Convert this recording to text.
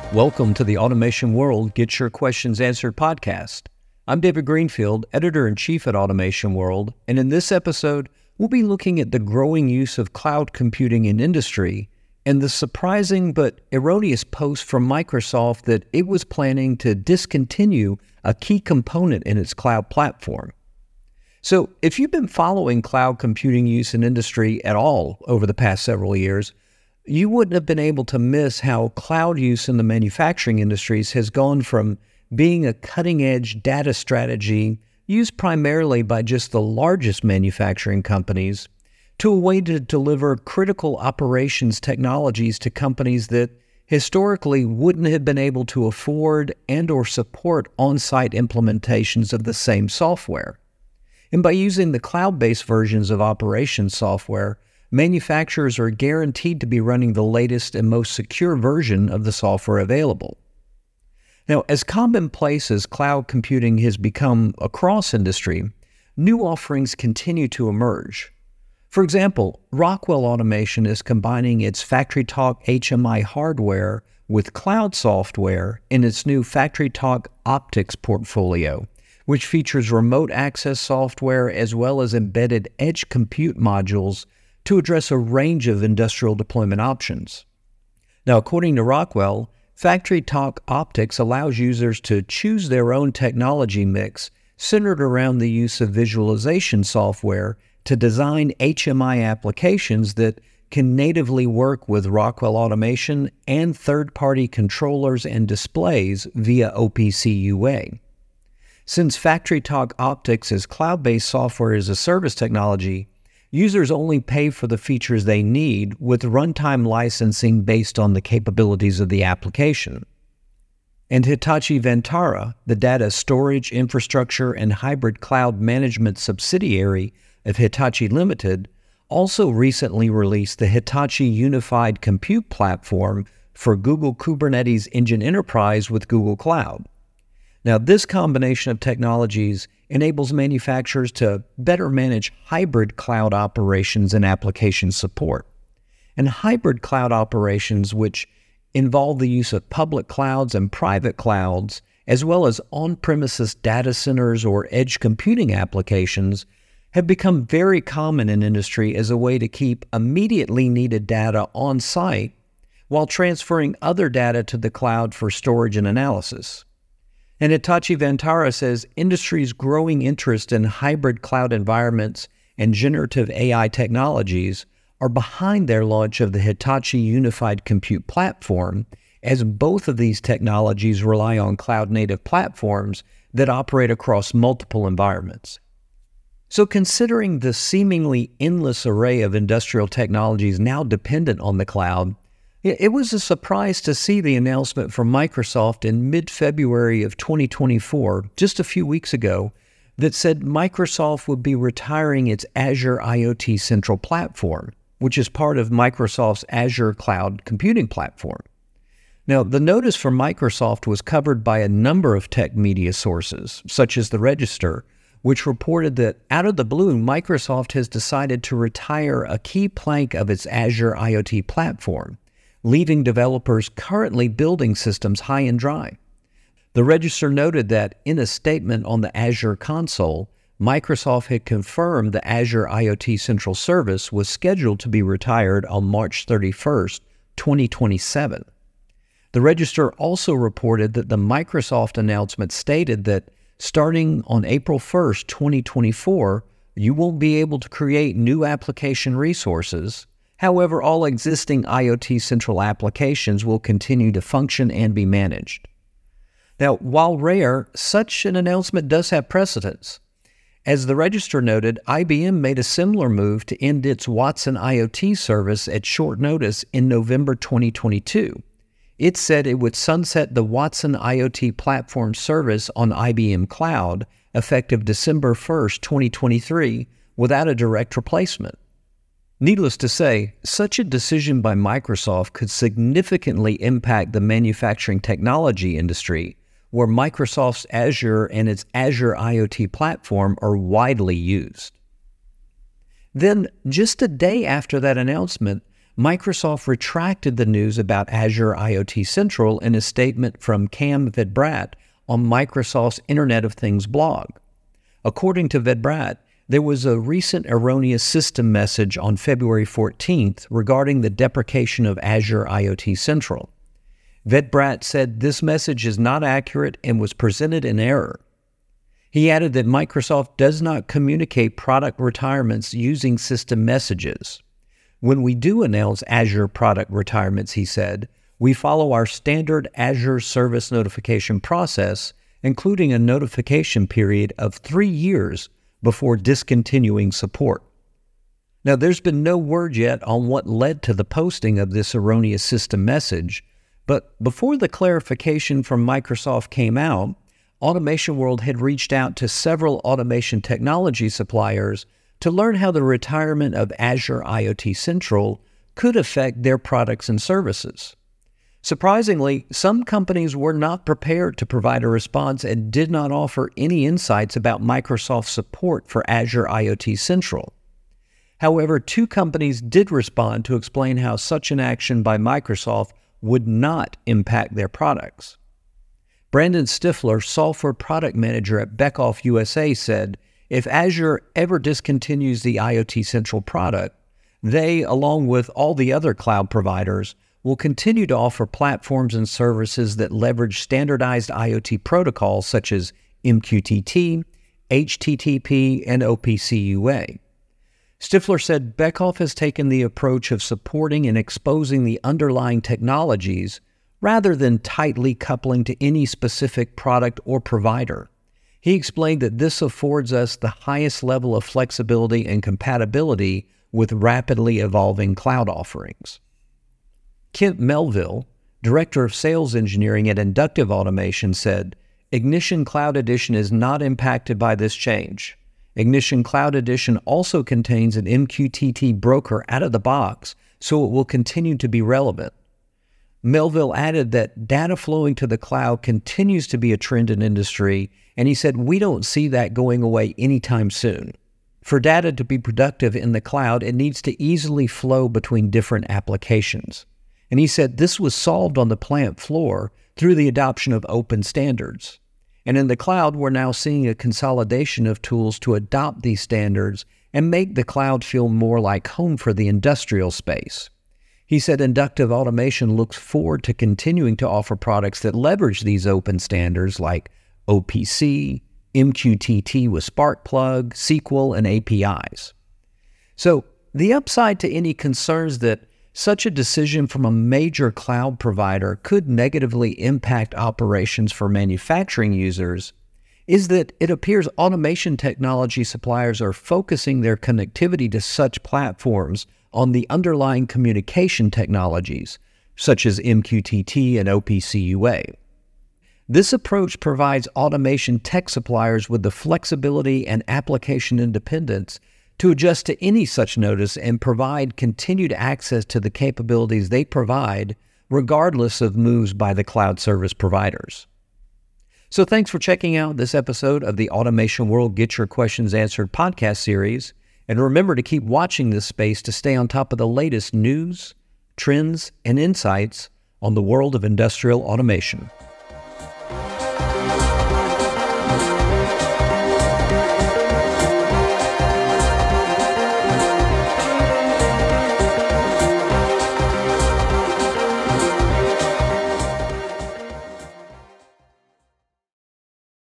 Welcome to the Automation World Get Your Questions Answered podcast. I'm David Greenfield, Editor-in-Chief at Automation World, and in this episode, we'll be looking at the growing use of cloud computing in industry and the surprising but erroneous post from Microsoft that it was planning to discontinue a key component in its cloud platform. So, if you've been following cloud computing use in industry at all over the past several years, you wouldn't have been able to miss how cloud use in the manufacturing industries has gone from being a cutting-edge data strategy used primarily by just the largest manufacturing companies to a way to deliver critical operations technologies to companies that historically wouldn't have been able to afford and or support on-site implementations of the same software. And by using the cloud-based versions of operations software, manufacturers are guaranteed to be running the latest and most secure version of the software available. Now, as commonplace as cloud computing has become across industry, new offerings continue to emerge. For example, Rockwell Automation is combining its FactoryTalk HMI hardware with cloud software in its new FactoryTalk Optix portfolio, which features remote access software as well as embedded edge compute modules to address a range of industrial deployment options. Now, according to Rockwell, FactoryTalk Optix allows users to choose their own technology mix centered around the use of visualization software to design HMI applications that can natively work with Rockwell Automation and third-party controllers and displays via OPC UA. Since FactoryTalk Optix is cloud-based software as a service technology, users only pay for the features they need with runtime licensing based on the capabilities of the application. And Hitachi Vantara, the data storage, infrastructure, and hybrid cloud management subsidiary of Hitachi Limited, also recently released the Hitachi Unified Compute Platform for Google Kubernetes Engine Enterprise with Google Cloud. Now, this combination of technologies enables manufacturers to better manage hybrid cloud operations and application support. And hybrid cloud operations, which involve the use of public clouds and private clouds, as well as on-premises data centers or edge computing applications, have become very common in industry as a way to keep immediately needed data on site while transferring other data to the cloud for storage and analysis. And Hitachi Vantara says industry's growing interest in hybrid cloud environments and generative AI technologies are behind their launch of the Hitachi Unified Compute Platform, as both of these technologies rely on cloud-native platforms that operate across multiple environments. So considering the seemingly endless array of industrial technologies now dependent on the cloud, it was a surprise to see the announcement from Microsoft in mid-February of 2024, just a few weeks ago, that said Microsoft would be retiring its Azure IoT Central Platform, which is part of Microsoft's Azure Cloud Computing Platform. Now, the notice from Microsoft was covered by a number of tech media sources, such as The Register, which reported that out of the blue, Microsoft has decided to retire a key plank of its Azure IoT platform, leaving developers currently building systems high and dry. The Register noted that in a statement on the Azure console, Microsoft had confirmed the Azure IoT Central service was scheduled to be retired on March 31st, 2027. The Register also reported that the Microsoft announcement stated that starting on April 1st, 2024, you won't be able to create new application resources. However, all existing IoT Central applications will continue to function and be managed. Now, while rare, such an announcement does have precedence. As the Register noted, IBM made a similar move to end its Watson IoT service at short notice in November 2022. It said it would sunset the Watson IoT platform service on IBM Cloud effective December 1st, 2023, without a direct replacement. Needless to say, such a decision by Microsoft could significantly impact the manufacturing technology industry, where Microsoft's Azure and its Azure IoT platform are widely used. Then, just a day after that announcement, Microsoft retracted the news about Azure IoT Central in a statement from Cam Vedbrat on Microsoft's Internet of Things blog. According to Vedbrat, there was a recent erroneous system message on February 14th regarding the deprecation of Azure IoT Central. Vedbrat said this message is not accurate and was presented in error. He added that Microsoft does not communicate product retirements using system messages. When we do announce Azure product retirements, he said, we follow our standard Azure service notification process, including a notification period of 3 years before discontinuing support. Now, there's been no word yet on what led to the posting of this erroneous system message, but before the clarification from Microsoft came out, Automation World had reached out to several automation technology suppliers to learn how the retirement of Azure IoT Central could affect their products and services. Surprisingly, some companies were not prepared to provide a response and did not offer any insights about Microsoft's support for Azure IoT Central. However, 2 companies did respond to explain how such an action by Microsoft would not impact their products. Brandon Stifler, software product manager at Beckhoff USA, said, if Azure ever discontinues the IoT Central product, they, along with all the other cloud providers, will continue to offer platforms and services that leverage standardized IoT protocols such as MQTT, HTTP, and OPC UA. Stifler said Beckhoff has taken the approach of supporting and exposing the underlying technologies rather than tightly coupling to any specific product or provider. He explained that this affords us the highest level of flexibility and compatibility with rapidly evolving cloud offerings. Kent Melville, Director of Sales Engineering at Inductive Automation, said, Ignition Cloud Edition is not impacted by this change. Ignition Cloud Edition also contains an MQTT broker out of the box, so it will continue to be relevant. Melville added that data flowing to the cloud continues to be a trend in industry, and he said, we don't see that going away anytime soon. For data to be productive in the cloud, it needs to easily flow between different applications. And he said this was solved on the plant floor through the adoption of open standards. And in the cloud, we're now seeing a consolidation of tools to adopt these standards and make the cloud feel more like home for the industrial space. He said Inductive Automation looks forward to continuing to offer products that leverage these open standards like OPC, MQTT with Sparkplug, SQL, and APIs. So the upside to any concerns that such a decision from a major cloud provider could negatively impact operations for manufacturing users is that it appears automation technology suppliers are focusing their connectivity to such platforms on the underlying communication technologies, such as MQTT and OPC UA. This approach provides automation tech suppliers with the flexibility and application independence to adjust to any such notice and provide continued access to the capabilities they provide, regardless of moves by the cloud service providers. So thanks for checking out this episode of the Automation World Get Your Questions Answered podcast series. And remember to keep watching this space to stay on top of the latest news, trends, and insights on the world of industrial automation.